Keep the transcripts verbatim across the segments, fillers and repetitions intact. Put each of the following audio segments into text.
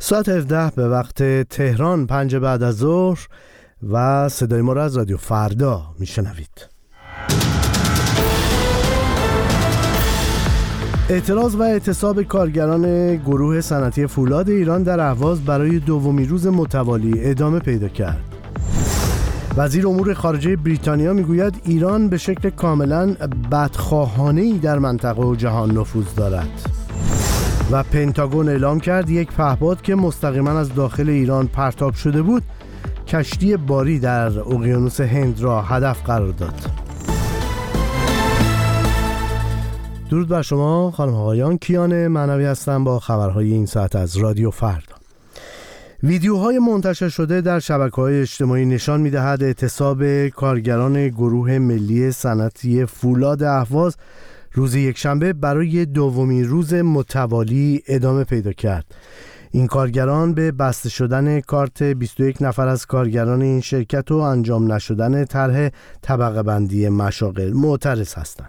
ساعت هفده به وقت تهران، پنج بعد از ظهر و صدای ما را از رادیو فردا میشنوید. اعتراض و اعتصاب کارگران گروه صنعتی فولاد ایران در اهواز برای دومین روز متوالی ادامه پیدا کرد. وزیر امور خارجه بریتانیا میگوید ایران به شکل کاملا بدخواهانه‌ای در منطقه و جهان نفوذ دارد. و پنتاگون اعلام کرد یک پهپاد که مستقیما از داخل ایران پرتاب شده بود کشتی باری در اقیانوس هند را هدف قرار داد. درود بر شما خانم آقایان، کیان معنوی هستم با خبرهای این ساعت از رادیو فردا. ویدیوهای منتشر شده در شبکه‌های اجتماعی نشان می‌دهد اعتصاب کارگران گروه ملی صنعتی فولاد اهواز روز یکشنبه برای دومین روز متوالی ادامه پیدا کرد. این کارگران به بسته شدن کارت بیست و یک نفر از کارگران این شرکت و انجام نشدن طرح طبقه بندی مشاغل معترض هستند.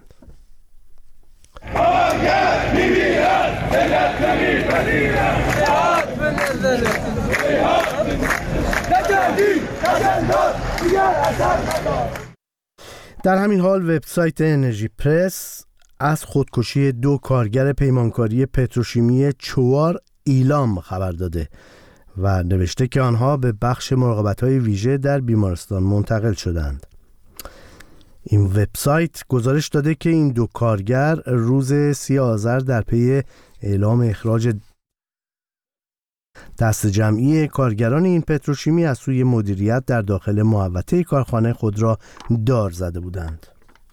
در همین حال وبسایت انرژی پرس از خودکشی دو کارگر پیمانکاری پتروشیمی چوار ایلام خبر داده و نوشته که آنها به بخش مراقبت‌های ویژه در بیمارستان منتقل شدند. این وبسایت گزارش داده که این دو کارگر روز سی آذر در پی اعلام اخراج دست جمعی کارگران این پتروشیمی از سوی مدیریت در داخل محوطه کارخانه خود را دار زده بودند.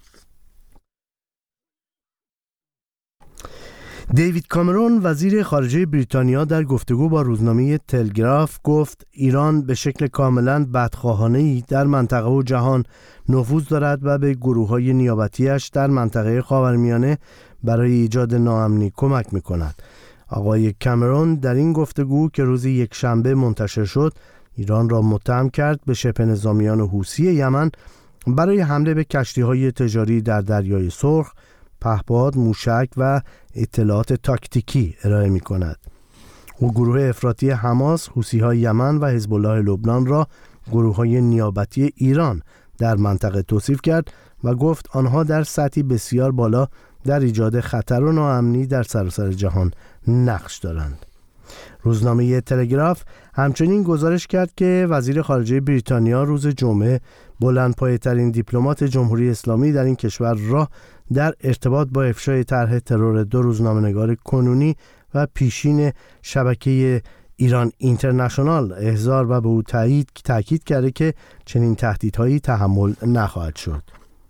دیوید کامرون وزیر خارجه بریتانیا در گفتگو با روزنامه تلگراف گفت ایران به شکل کاملا بدخواهانه‌ای در منطقه و جهان نفوذ دارد و به گروه‌های نیابتی‌اش در منطقه خاورمیانه برای ایجاد ناامنی کمک می‌کند. آقای کامرون در این گفتگو که روز یکشنبه منتشر شد ایران را متهم کرد به شبه نظامیان حوثی یمن برای حمله به کشتی‌های تجاری در دریای سرخ، پهپاد، موشک و اطلاعات تاکتیکی ارائه می کند. او گروه افراطی حماس، حوثی‌های یمن و حزب الله لبنان را گروه‌های نیابتی ایران در منطقه توصیف کرد و گفت آنها در سطحی بسیار بالا در ایجاد خطر و ناامنی در سراسر جهان نقش دارند. روزنامه تلگراف همچنین گزارش کرد که وزیر خارجه بریتانیا روز جمعه بلندپایه‌ترین دیپلمات جمهوری اسلامی در این کشور را در ارتباط با افشای طرح ترور دو روزنامه‌نگار کنونی و پیشین شبکه ایران اینترنشنال احضار و به او تایید تاکید کرده که چنین تهدیدهایی تحمل نخواهد شد.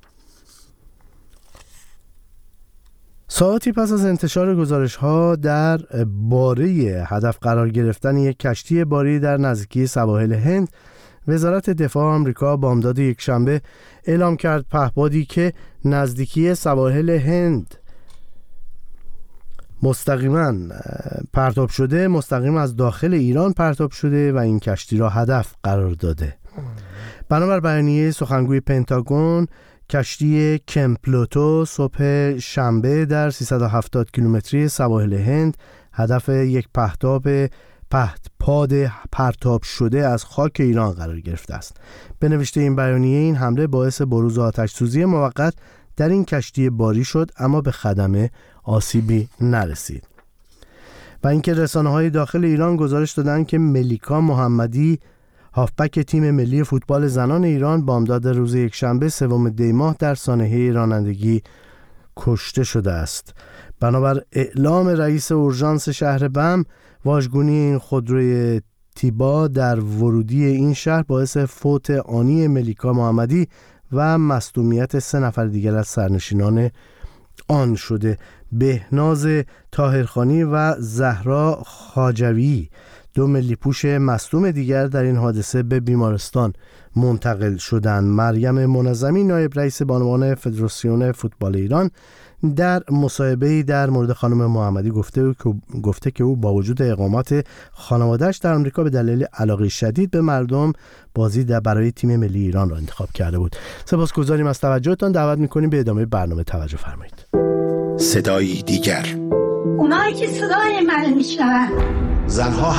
ساعتی پس از انتشار گزارش‌ها در باره هدف قرار گرفتن یک کشتی باری در نزدیکی سواحل هند، وزارت دفاع آمریکا بامداد یکشنبه اعلام کرد پهپادی که نزدیکی سواحل هند مستقیما پرتاب شده مستقیم از داخل ایران پرتاب شده و این کشتی را هدف قرار داده. بنابر بیانیه سخنگوی پنتاگون، کشتی کمپلوتو صبح شنبه در سیصد و هفتاد کیلومتری سواحل هند هدف یک پهپاد پهپاد پرتاب شده از خاک ایران قرار گرفته است. به نوشته این بیانیه این حمله باعث بروز آتش سوزی موقت در این کشتی باری شد اما به خدمه آسیبی نرسید. و اینکه رسانه‌های داخل ایران گزارش دادند که ملیکا محمدی هافبک تیم ملی فوتبال زنان ایران بامداد روز یکشنبه سوم دی ماه در سانحه رانندگی کشته شده است. بنابر اعلام رئیس اورژانس شهر بم، واژگونی این خودروی تیبا در ورودی این شهر باعث فوت آنی ملیکا محمدی و مصدومیت سه نفر دیگر از سرنشینان آن شده. بهناز طاهرخانی و زهرا خاجوی، دو ملی پوش مصدوم دیگر، در این حادثه به بیمارستان منتقل شدند. مریم منظمی نایب رئیس بانوان فدراسیون فوتبال ایران در مصاحبه‌ای در مورد خانم محمدی گفته که گفته که او با وجود اقامت خانواده‌اش در آمریکا به دلیل علاقه شدید به مردم بازی در برای تیم ملی ایران را انتخاب کرده بود. سپاسگزاریم از توجهتان. دعوت می‌کنیم به ادامه برنامه توجه فرمایید. صدای دیگر، اونایی که صدای من میشنون، زنها